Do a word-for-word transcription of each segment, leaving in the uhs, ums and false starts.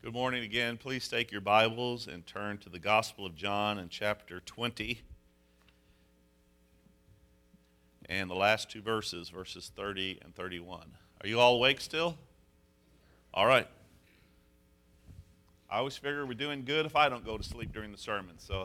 Good morning again. Please take your Bibles and turn to the Gospel of John in chapter twenty. And the last two verses, verses thirty and thirty-one. Are you all awake still? All right. I always figure we're doing good if I don't go to sleep during the sermon, so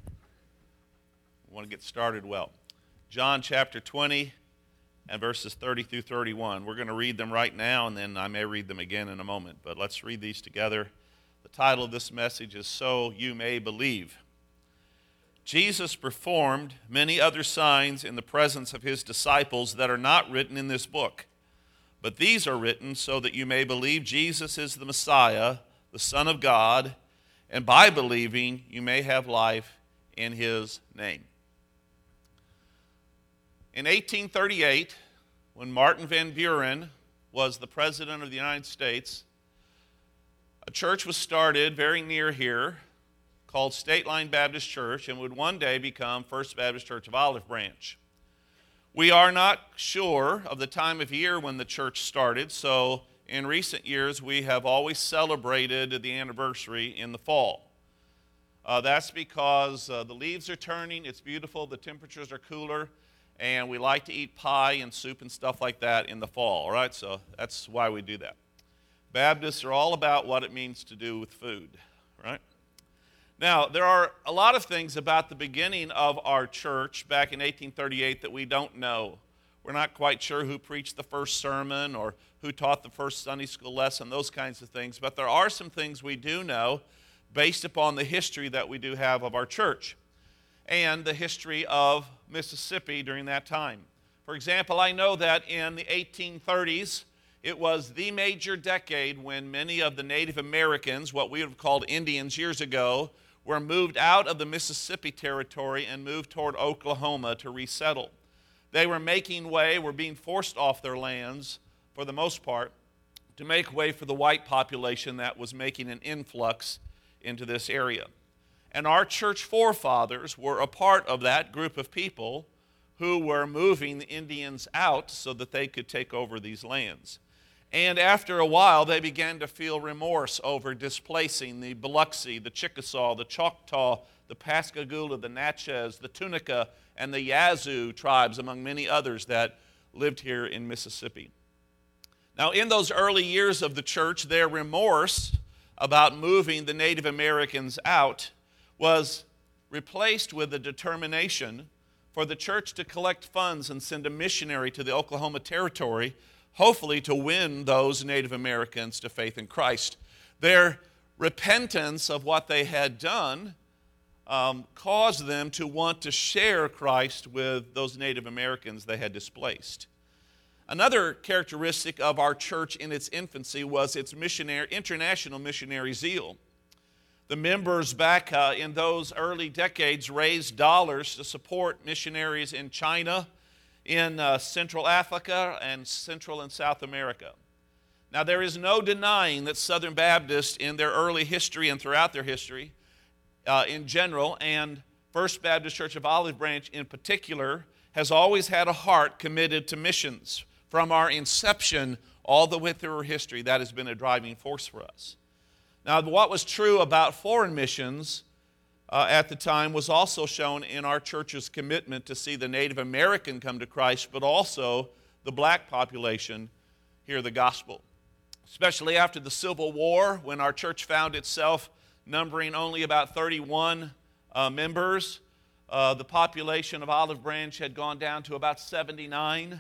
I want to get started well. John chapter twenty and verses thirty through thirty-one. We're going to read them right now, and then I may read them again in a moment, but let's read these together. The title of this message is So You May Believe. Jesus performed many other signs in the presence of his disciples that are not written in this book, but these are written so that you may believe Jesus is the Messiah, the Son of God, and by believing you may have life in his name. In eighteen thirty-eight, when Martin Van Buren was the President of the United States, a church was started very near here called State Line Baptist Church and would one day become First Baptist Church of Olive Branch. We are not sure of the time of year when the church started, so in recent years we have always celebrated the anniversary in the fall. Uh, that's because uh, the leaves are turning, it's beautiful, the temperatures are cooler, and we like to eat pie and soup and stuff like that in the fall, all right? So that's why we do that. Baptists are all about what it means to do with food, right? Now, there are a lot of things about the beginning of our church back in eighteen thirty-eight that we don't know. We're not quite sure who preached the first sermon or who taught the first Sunday school lesson, those kinds of things. But there are some things we do know based upon the history that we do have of our church and the history of Mississippi during that time. For example, I know that in the eighteen thirties, it was the major decade when many of the Native Americans, what we would have called Indians years ago, were moved out of the Mississippi territory and moved toward Oklahoma to resettle. They were making way, were being forced off their lands, for the most part, to make way for the white population that was making an influx into this area. And our church forefathers were a part of that group of people who were moving the Indians out so that they could take over these lands. And after a while, they began to feel remorse over displacing the Biloxi, the Chickasaw, the Choctaw, the Pascagoula, the Natchez, the Tunica, and the Yazoo tribes, among many others that lived here in Mississippi. Now, in those early years of the church, their remorse about moving the Native Americans out was replaced with a determination for the church to collect funds and send a missionary to the Oklahoma Territory, hopefully to win those Native Americans to faith in Christ. Their repentance of what they had done um, caused them to want to share Christ with those Native Americans they had displaced. Another characteristic of our church in its infancy was its missionary, international missionary zeal. The members back uh, in those early decades raised dollars to support missionaries in China, in uh, Central Africa, and Central and South America. Now, there is no denying that Southern Baptists in their early history and throughout their history uh, in general, and First Baptist Church of Olive Branch in particular, has always had a heart committed to missions. From our inception all the way through our history, that has been a driving force for us. Now, what was true about foreign missions uh, at the time was also shown in our church's commitment to see the Native American come to Christ, but also the black population hear the gospel. Especially after the Civil War, when our church found itself numbering only about thirty-one uh, members, uh, the population of Olive Branch had gone down to about seventy-nine.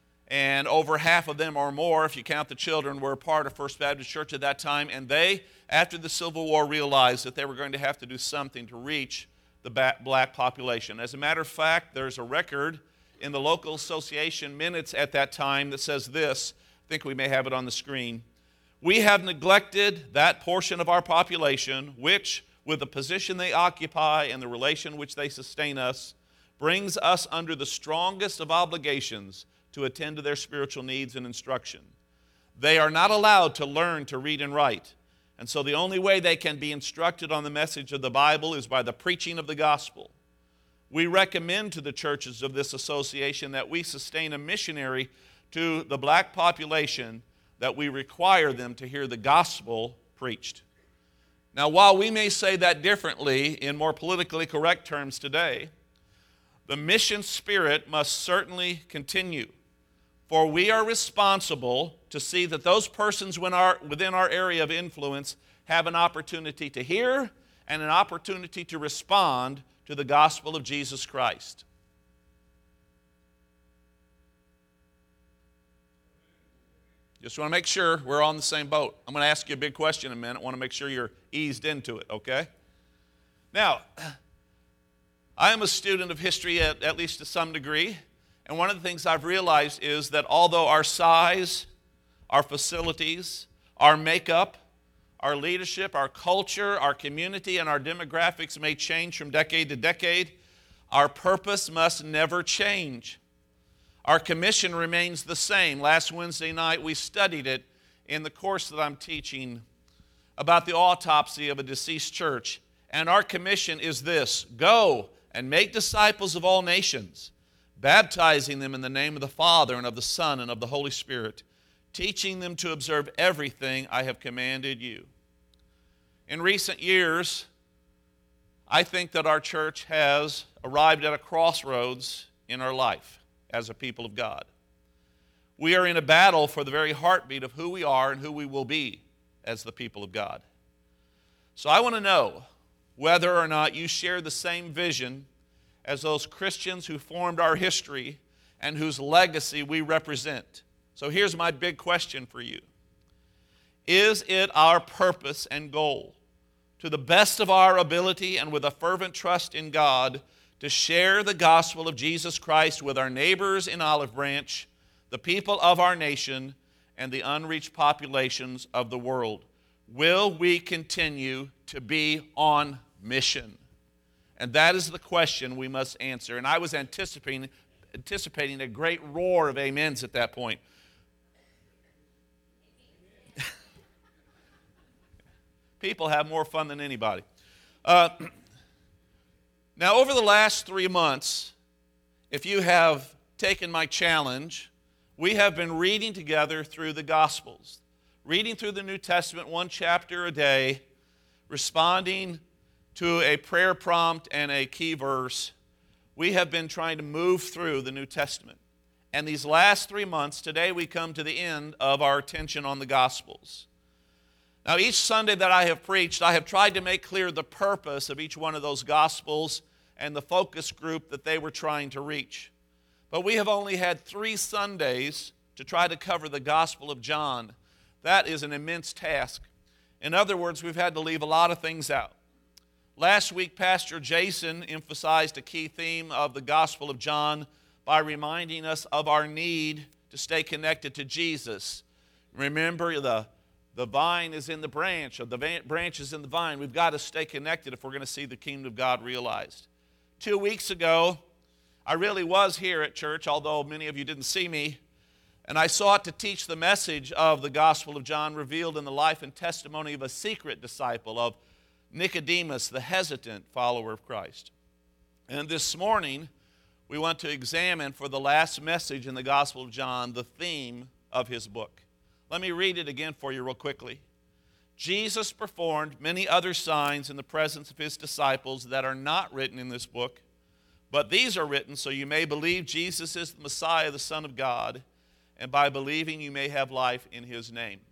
And over half of them or more, if you count the children, were a part of First Baptist Church at that time. And they, after the Civil War, realized that they were going to have to do something to reach the black population. As a matter of fact, there's a record in the local association minutes at that time that says this. I think we may have it on the screen. We have neglected that portion of our population which, with the position they occupy and the relation which they sustain us, brings us under the strongest of obligations to attend to their spiritual needs and instruction. They are not allowed to learn to read and write. And so the only way they can be instructed on the message of the Bible is by the preaching of the gospel. We recommend to the churches of this association that we sustain a missionary to the black population, that we require them to hear the gospel preached. Now, while we may say that differently in more politically correct terms today, the mission spirit must certainly continue. For we are responsible to see that those persons within our, within our area of influence have an opportunity to hear and an opportunity to respond to the gospel of Jesus Christ. Just want to make sure we're on the same boat. I'm going to ask you a big question in a minute. I want to make sure you're eased into it, okay? Now, I am a student of history at, at least to some degree, and one of the things I've realized is that although our size, our facilities, our makeup, our leadership, our culture, our community, and our demographics may change from decade to decade, our purpose must never change. Our commission remains the same. Last Wednesday night we studied it in the course that I'm teaching about the autopsy of a deceased church. And our commission is this: go and make disciples of all nations, baptizing them in the name of the Father and of the Son and of the Holy Spirit, teaching them to observe everything I have commanded you. In recent years, I think that our church has arrived at a crossroads in our life as a people of God. We are in a battle for the very heartbeat of who we are and who we will be as the people of God. So I want to know whether or not you share the same vision as those Christians who formed our history and whose legacy we represent. So here's my big question for you. Is it our purpose and goal, to the best of our ability and with a fervent trust in God, to share the gospel of Jesus Christ with our neighbors in Olive Branch, the people of our nation, and the unreached populations of the world? Will we continue to be on mission? And that is the question we must answer. And I was anticipating, anticipating a great roar of amens at that point. People have more fun than anybody. Uh, now, over the last three months, if you have taken my challenge, we have been reading together through the Gospels, reading through the New Testament one chapter a day, responding to a prayer prompt and a key verse. We have been trying to move through the New Testament. And these last three months, today we come to the end of our attention on the Gospels. Now, each Sunday that I have preached, I have tried to make clear the purpose of each one of those Gospels and the focus group that they were trying to reach. But we have only had three Sundays to try to cover the Gospel of John. That is an immense task. In other words, we've had to leave a lot of things out. Last week, Pastor Jason emphasized a key theme of the Gospel of John by reminding us of our need to stay connected to Jesus. Remember, the, the vine is in the branch, or the branch is in the vine. We've got to stay connected if we're going to see the kingdom of God realized. Two weeks ago, I really was here at church, although many of you didn't see me, and I sought to teach the message of the Gospel of John revealed in the life and testimony of a secret disciple, of Nicodemus, the hesitant follower of Christ. And this morning, we want to examine for the last message in the Gospel of John the theme of his book. Let me read it again for you real quickly. Jesus performed many other signs in the presence of his disciples that are not written in this book, but these are written so you may believe Jesus is the Messiah, the Son of God, and by believing you may have life in his name.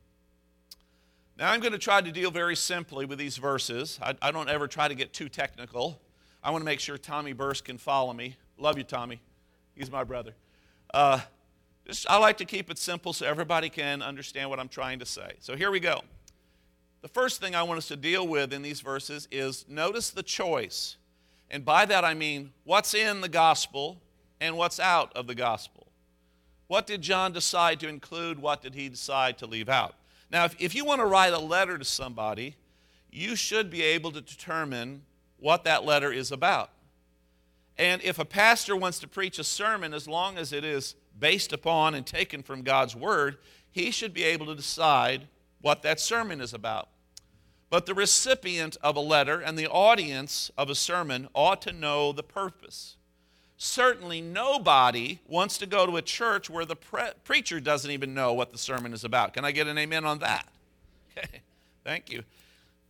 Now, I'm going to try to deal very simply with these verses. I, I don't ever try to get too technical. I want to make sure Tommy Burst can follow me. Love you, Tommy. He's my brother. Uh, just, I like to keep it simple so everybody can understand what I'm trying to say. So here we go. The first thing I want us to deal with in these verses is notice the choice. And by that I mean what's in the gospel and what's out of the gospel. What did John decide to include? What did he decide to leave out? Now, if, if you want to write a letter to somebody, you should be able to determine what that letter is about. And if a pastor wants to preach a sermon, as long as it is based upon and taken from God's Word, he should be able to decide what that sermon is about. But the recipient of a letter and the audience of a sermon ought to know the purpose. Certainly nobody wants to go to a church where the pre- preacher doesn't even know what the sermon is about. Can I get an amen on that? Okay, thank you.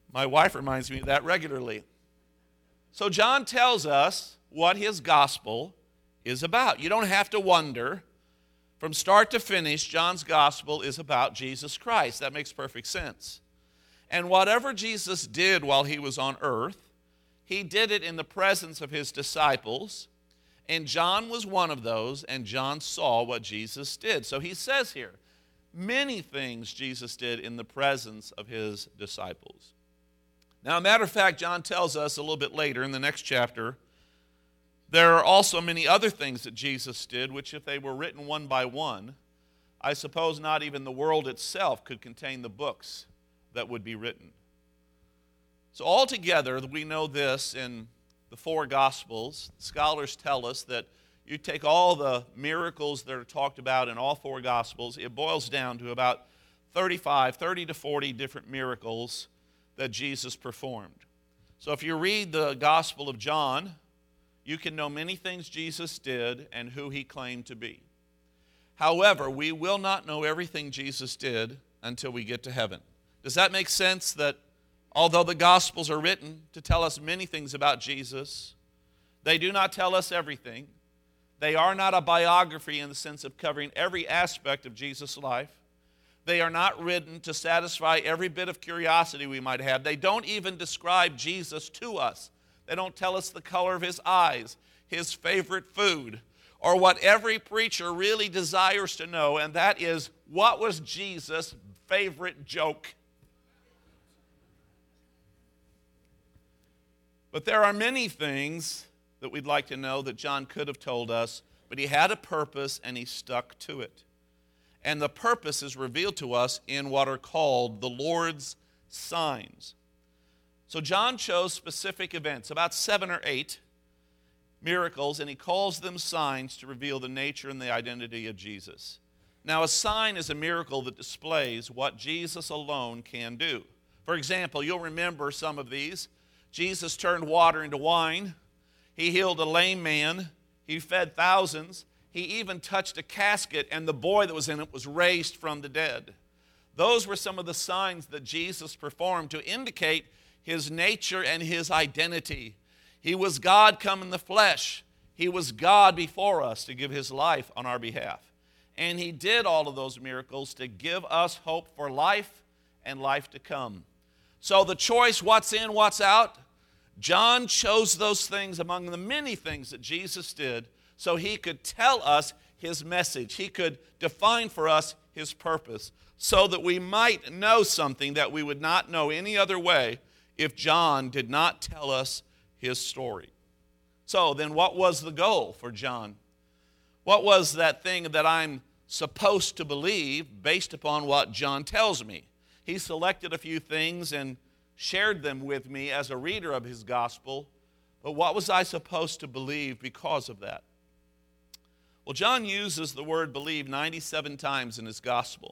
My wife reminds me of that regularly. So John tells us what his gospel is about. You don't have to wonder. From start to finish, John's gospel is about Jesus Christ. That makes perfect sense. And whatever Jesus did while he was on earth, he did it in the presence of his disciples, and John was one of those, and John saw what Jesus did. So he says here, many things Jesus did in the presence of his disciples. Now, a matter of fact, John tells us a little bit later in the next chapter, there are also many other things that Jesus did, which if they were written one by one, I suppose not even the world itself could contain the books that would be written. So altogether, we know this in the four Gospels. Scholars tell us that you take all the miracles that are talked about in all four Gospels, it boils down to about thirty-five, thirty to forty different miracles that Jesus performed. So if you read the Gospel of John, you can know many things Jesus did and who he claimed to be. However, we will not know everything Jesus did until we get to heaven. Does that make sense that although the Gospels are written to tell us many things about Jesus, they do not tell us everything. They are not a biography in the sense of covering every aspect of Jesus' life. They are not written to satisfy every bit of curiosity we might have. They don't even describe Jesus to us. They don't tell us the color of his eyes, his favorite food, or what every preacher really desires to know, and that is, what was Jesus' favorite joke? But there are many things that we'd like to know that John could have told us, but he had a purpose and he stuck to it. And the purpose is revealed to us in what are called the Lord's signs. So John chose specific events, about seven or eight miracles, and he calls them signs to reveal the nature and the identity of Jesus. Now, a sign is a miracle that displays what Jesus alone can do. For example, you'll remember some of these. Jesus turned water into wine. He healed a lame man. He fed thousands. He even touched a casket, and the boy that was in it was raised from the dead. Those were some of the signs that Jesus performed to indicate his nature and his identity. He was God come in the flesh. He was God before us to give his life on our behalf. And he did all of those miracles to give us hope for life and life to come. So the choice, what's in, what's out, John chose those things among the many things that Jesus did so he could tell us his message. He could define for us his purpose so that we might know something that we would not know any other way if John did not tell us his story. So then what was the goal for John? What was that thing that I'm supposed to believe based upon what John tells me? He selected a few things and shared them with me as a reader of his gospel, but what was I supposed to believe because of that? Well, John uses the word believe ninety-seven times in his gospel.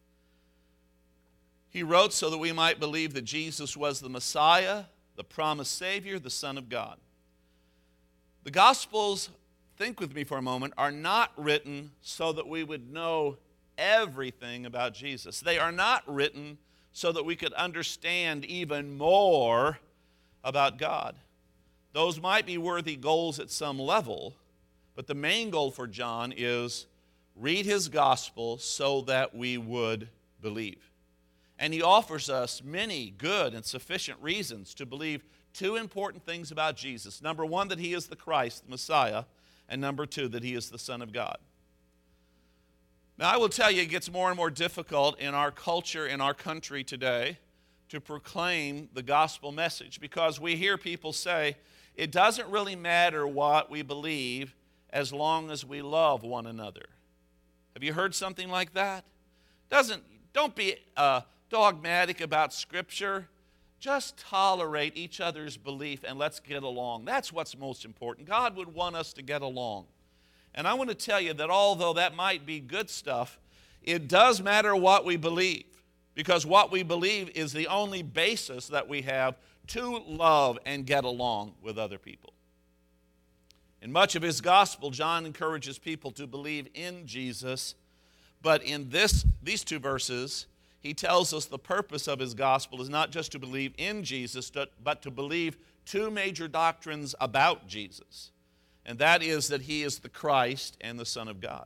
He wrote so that we might believe that Jesus was the Messiah, the promised Savior, the Son of God. The Gospels, think with me for a moment, are not written so that we would know everything about Jesus. They are not written so that we could understand even more about God. Those might be worthy goals at some level, but the main goal for John is read his gospel so that we would believe. And he offers us many good and sufficient reasons to believe two important things about Jesus. Number one, that he is the Christ, the Messiah, and number two, that he is the Son of God. Now, I will tell you, it gets more and more difficult in our culture, in our country today, to proclaim the gospel message because we hear people say, it doesn't really matter what we believe as long as we love one another. Have you heard something like that? Doesn't, don't be uh, dogmatic about Scripture. Just tolerate each other's belief and let's get along. That's what's most important. God would want us to get along. And I want to tell you that although that might be good stuff, it does matter what we believe, because what we believe is the only basis that we have to love and get along with other people. In much of his gospel, John encourages people to believe in Jesus, but in this, these two verses, he tells us the purpose of his gospel is not just to believe in Jesus, but to believe two major doctrines about Jesus. And that is that he is the Christ and the Son of God.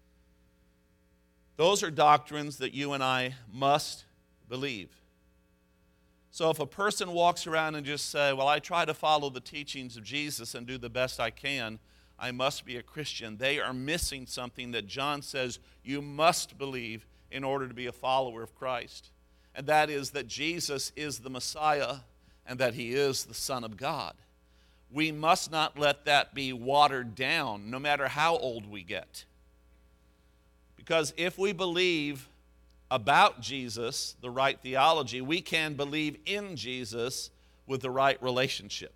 Those are doctrines that you and I must believe. So if a person walks around and just say, well, I try to follow the teachings of Jesus and do the best I can, I must be a Christian, they are missing something that John says you must believe in order to be a follower of Christ. And that is that Jesus is the Messiah and that he is the Son of God. We must not let that be watered down, no matter how old we get. Because if we believe about Jesus, the right theology, we can believe in Jesus with the right relationship.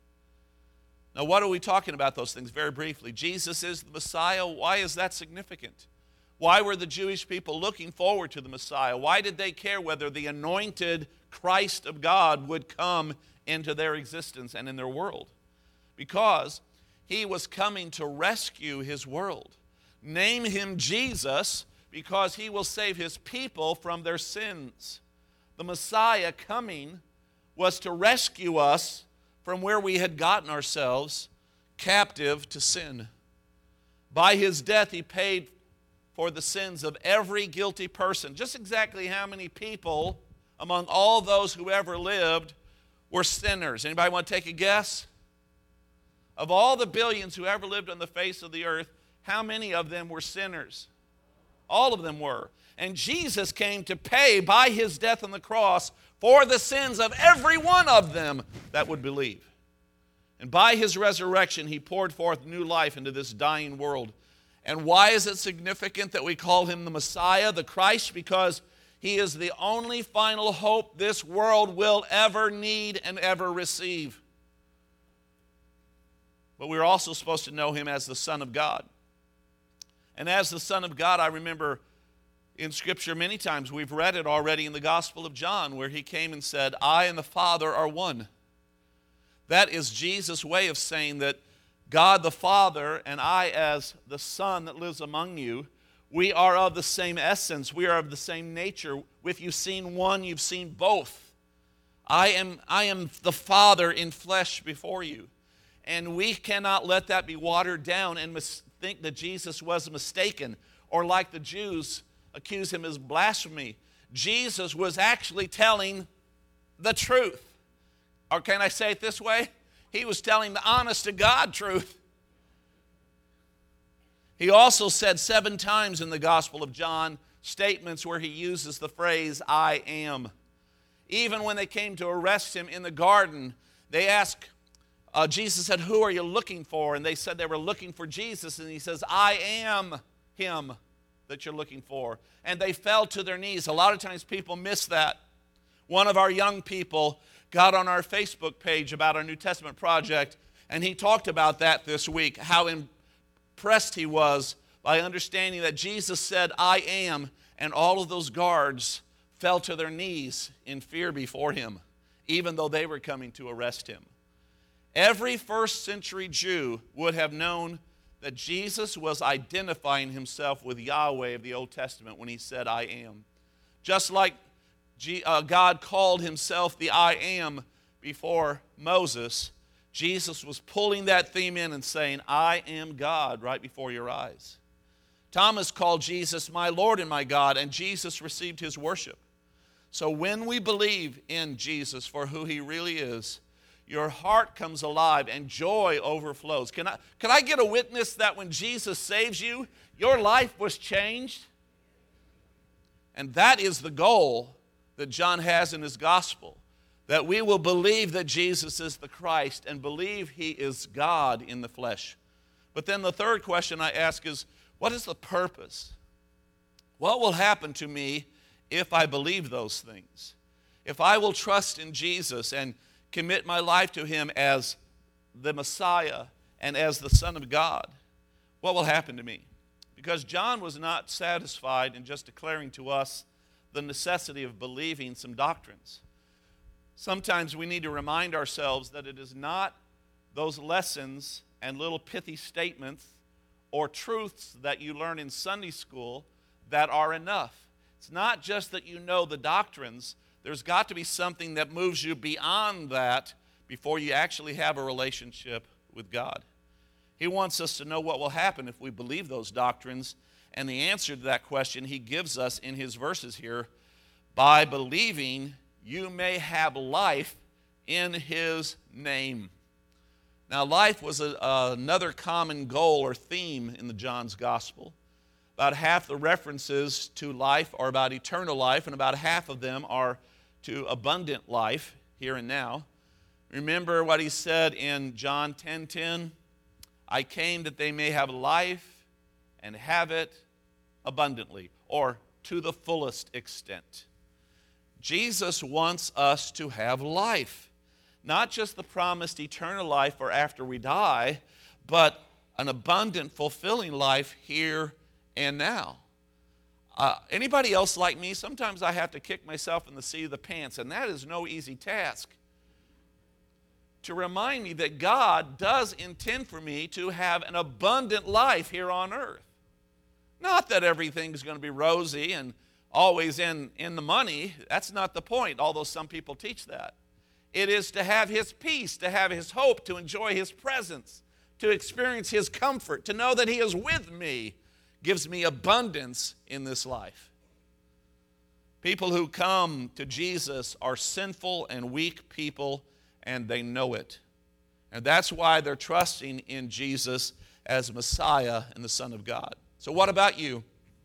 Now, what are we talking about those things? Very briefly, Jesus is the Messiah. Why is that significant? Why were the Jewish people looking forward to the Messiah? Why did they care whether the anointed Christ of God would come into their existence and in their world? Because he was coming to rescue his world. Name him Jesus because he will save his people from their sins. The Messiah coming was to rescue us from where we had gotten ourselves captive to sin. By his death, he paid for the sins of every guilty person. Just exactly how many people among all those who ever lived were sinners? Anybody want to take a guess? Of all the billions who ever lived on the face of the earth, how many of them were sinners? All of them were. And Jesus came to pay by his death on the cross for the sins of every one of them that would believe. And by his resurrection, he poured forth new life into this dying world. And why is it significant that we call him the Messiah, the Christ? Because he is the only final hope this world will ever need and ever receive. But we're also supposed to know him as the Son of God. And as the Son of God, I remember in Scripture many times, we've read it already in the Gospel of John, where he came and said, I and the Father are one. That is Jesus' way of saying that God the Father and I as the Son that lives among you, we are of the same essence. We are of the same nature. If you've seen one, you've seen both. I am, I am the Father in flesh before you. And we cannot let that be watered down and mis- think that Jesus was mistaken, or like the Jews accuse him as blasphemy. Jesus was actually telling the truth. Or can I say it this way? He was telling the honest to God truth. He also said seven times in the Gospel of John statements where he uses the phrase, I am. Even when they came to arrest him in the garden, they asked, uh, Jesus said, who are you looking for? And they said they were looking for Jesus. And he says, I am him that you're looking for. And they fell to their knees. A lot of times people miss that. One of our young people got on our Facebook page about our New Testament project, and he talked about that this week, how impressed he was by understanding that Jesus said, I am, and all of those guards fell to their knees in fear before him, even though they were coming to arrest him. Every first century Jew would have known that Jesus was identifying himself with Yahweh of the Old Testament when he said, I am. Just like God called himself the I am before Moses, Jesus was pulling that theme in and saying, I am God right before your eyes. Thomas called Jesus my Lord and my God, and Jesus received his worship. So when we believe in Jesus for who he really is, your heart comes alive and joy overflows. Can I, can I get a witness that when Jesus saves you, your life was changed? And that is the goal that John has in his gospel, that we will believe that Jesus is the Christ and believe he is God in the flesh. But then the third question I ask is, what is the purpose? What will happen to me if I believe those things? If I will trust in Jesus and commit my life to him as the Messiah and as the Son of God, what will happen to me? Because John was not satisfied in just declaring to us the necessity of believing some doctrines. Sometimes we need to remind ourselves that it is not those lessons and little pithy statements or truths that you learn in Sunday school that are enough. It's not just that you know the doctrines. There's got to be something that moves you beyond that before you actually have a relationship with God. He wants us to know what will happen if we believe those doctrines. And the answer to that question he gives us in his verses here. By believing, you may have life in his name. Now, life was a, uh, another common goal or theme in the John's Gospel. About half the references to life are about eternal life, and about half of them are to abundant life, here and now. Remember what he said in John ten ten? I came that they may have life and have it abundantly, or to the fullest extent. Jesus wants us to have life. Not just the promised eternal life or after we die, but an abundant, fulfilling life here and now. Uh, anybody else like me? Sometimes I have to kick myself in the seat of the pants, and that is no easy task. To remind me that God does intend for me to have an abundant life here on earth. Not that everything's going to be rosy and always in, in the money. That's not the point, although some people teach that. It is to have his peace, to have his hope, to enjoy his presence, to experience his comfort, to know that he is with me, gives me abundance in this life. People who come to Jesus are sinful and weak people, and they know it. And that's why they're trusting in Jesus as Messiah and the Son of God. So what about you?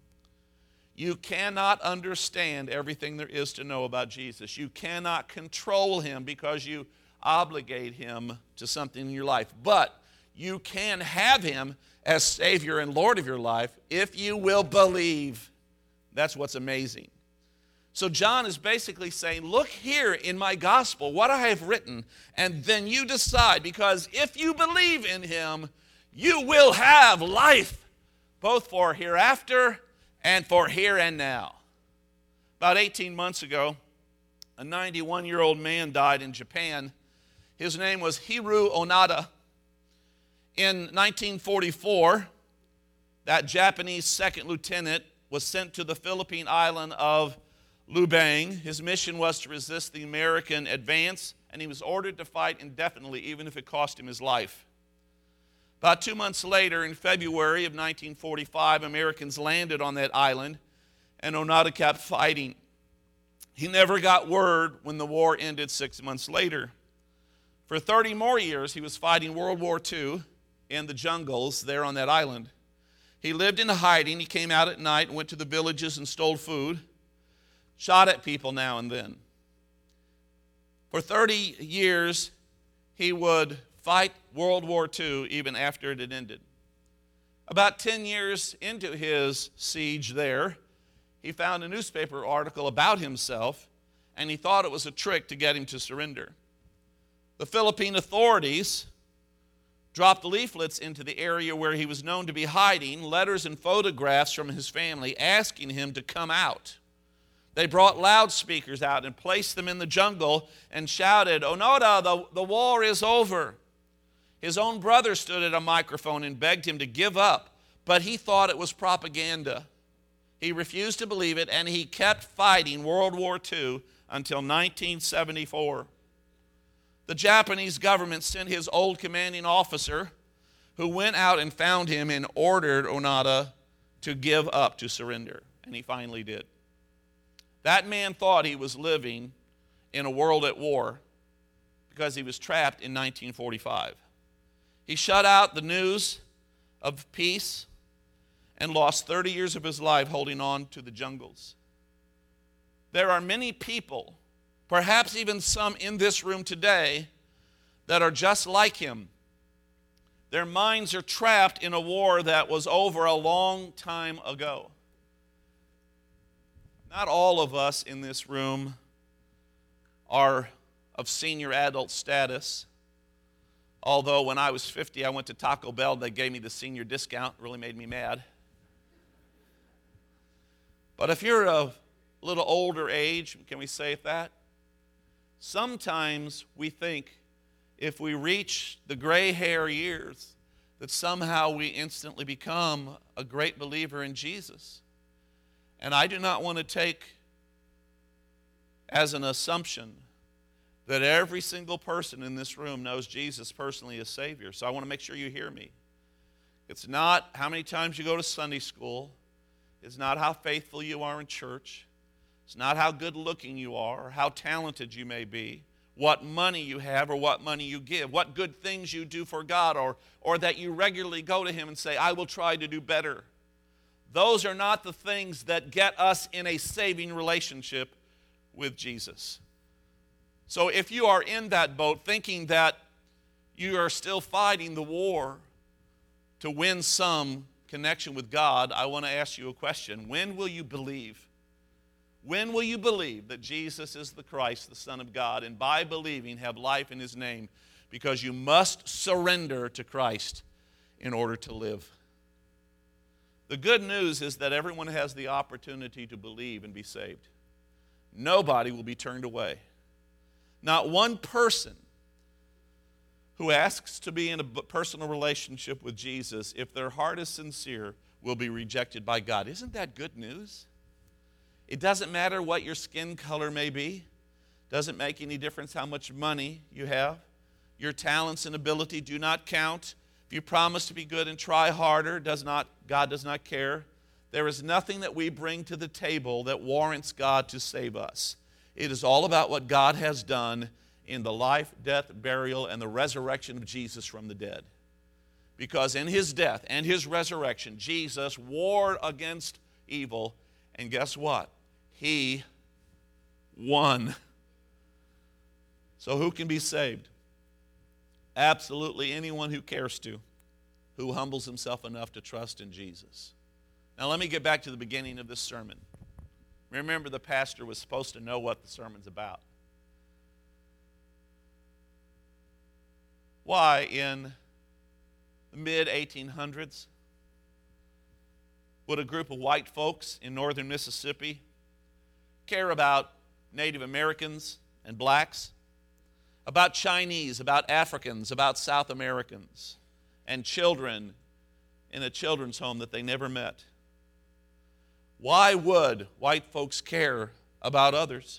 You cannot understand everything there is to know about Jesus. You cannot control him because you obligate him to something in your life. But you can have him as Savior and Lord of your life if you will believe. That's what's amazing. So John is basically saying, look here in my gospel, what I have written, and then you decide, because if you believe in him, you will have life, both for hereafter and for here and now. About eighteen months ago, a ninety-one-year-old man died in Japan. His name was Hiroo Onoda. In nineteen forty-four, that Japanese second lieutenant was sent to the Philippine island of Lubang. His mission was to resist the American advance, and he was ordered to fight indefinitely, even if it cost him his life. About two months later, in February of nineteen forty-five, Americans landed on that island, and Onoda kept fighting. He never got word when the war ended six months later. For thirty more years, he was fighting World War Two in the jungles there on that island. He lived in hiding. He came out at night and went to the villages and stole food, shot at people now and then. For thirty years, he would fight World War Two even after it had ended. About ten years into his siege there, he found a newspaper article about himself, and he thought it was a trick to get him to surrender. The Philippine authorities dropped leaflets into the area where he was known to be hiding, letters and photographs from his family asking him to come out. They brought loudspeakers out and placed them in the jungle and shouted, Onoda, the, the war is over. His own brother stood at a microphone and begged him to give up, but he thought it was propaganda. He refused to believe it, and he kept fighting World War Two until nineteen seventy-four. The Japanese government sent his old commanding officer, who went out and found him and ordered Onoda to give up, to surrender, and he finally did. That man thought he was living in a world at war because he was trapped in nineteen forty-five. He shut out the news of peace and lost thirty years of his life holding on to the jungles. There are many people, perhaps even some in this room today, that are just like him. Their minds are trapped in a war that was over a long time ago. Not all of us in this room are of senior adult status. Although when I was fifty, I went to Taco Bell. They gave me the senior discount. It really made me mad. But if you're a little older age, can we say that? Sometimes we think if we reach the gray hair years that somehow we instantly become a great believer in Jesus. And I do not want to take as an assumption that every single person in this room knows Jesus personally as Savior. So I want to make sure you hear me. It's not how many times you go to Sunday school. It's not how faithful you are in church. It's not how good looking you are or how talented you may be, what money you have or what money you give, what good things you do for God, or, or that you regularly go to Him and say, I will try to do better. Those are not the things that get us in a saving relationship with Jesus. So if you are in that boat thinking that you are still fighting the war to win some connection with God, I want to ask you a question. When will you believe? When will you believe that Jesus is the Christ, the Son of God, and by believing have life in His name? Because you must surrender to Christ in order to live. The good news is that everyone has the opportunity to believe and be saved. Nobody will be turned away. Not one person who asks to be in a personal relationship with Jesus, if their heart is sincere, will be rejected by God. Isn't that good news? It doesn't matter what your skin color may be. Doesn't make any difference how much money you have. Your talents and ability do not count. If you promise to be good and try harder, does not, God does not care. There is nothing that we bring to the table that warrants God to save us. It is all about what God has done in the life, death, burial, and the resurrection of Jesus from the dead. Because in His death and His resurrection, Jesus warred against evil, and guess what? He won. So who can be saved? Absolutely anyone who cares to, who humbles himself enough to trust in Jesus. Now let me get back to the beginning of this sermon. Remember, the pastor was supposed to know what the sermon's about. Why, in the mid eighteen hundreds, would a group of white folks in northern Mississippi care about Native Americans and blacks, about Chinese, about Africans, about South Americans, and children in a children's home that they never met? Why would white folks care about others?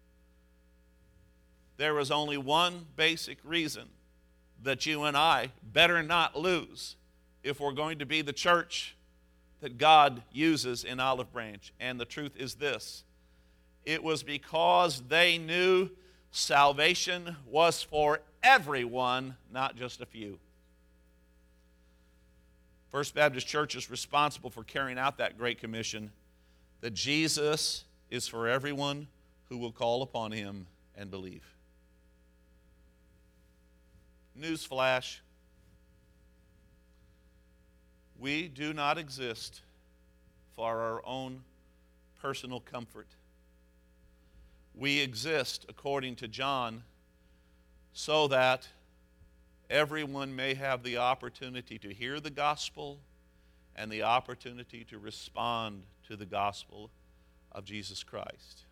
There was only one basic reason that you and I better not lose if we're going to be the church that God uses in Olive Branch. And the truth is this: it was because they knew salvation was for everyone, not just a few. First Baptist Church is responsible for carrying out that Great Commission, that Jesus is for everyone who will call upon Him and believe. Newsflash: we do not exist for our own personal comfort. We exist, according to John, so that everyone may have the opportunity to hear the gospel and the opportunity to respond to the gospel of Jesus Christ.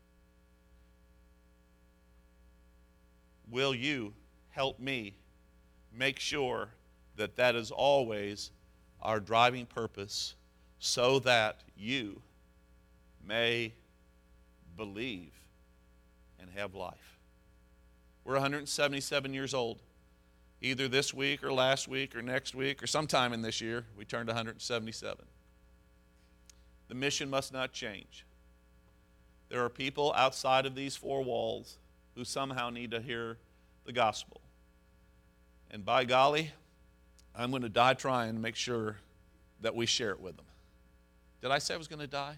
Will you help me make sure that that is always our driving purpose, so that you may believe and have life? We're one hundred seventy-seven years old. Either this week or last week or next week or sometime in this year, we turned one hundred seventy-seven. The mission must not change. There are people outside of these four walls who somehow need to hear the gospel. And by golly, I'm going to die trying to make sure that we share it with them. Did I say I was going to die?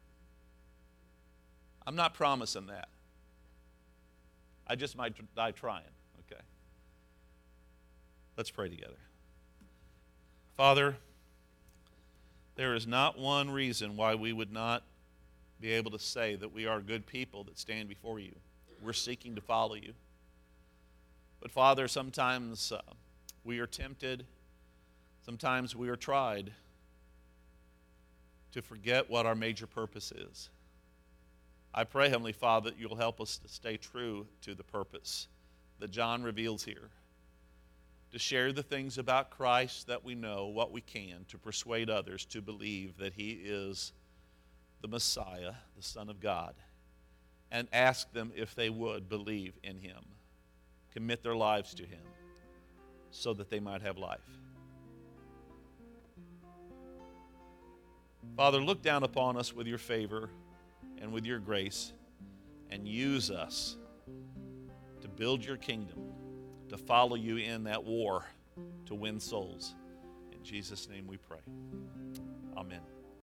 I'm not promising that. I just might die trying, okay? Let's pray together. Father, there is not one reason why we would not be able to say that we are good people that stand before you. We're seeking to follow you. But Father, sometimes uh, we are tempted, sometimes we are tried to forget what our major purpose is. I pray, Heavenly Father, that you'll help us to stay true to the purpose that John reveals here, to share the things about Christ that we know, what we can, to persuade others to believe that He is the Messiah, the Son of God, and ask them if they would believe in him, commit their lives to him, so that they might have life. Father, look down upon us with your favor and with your grace, and use us to build your kingdom, to follow you in that war to win souls. In Jesus' name we pray. Amen.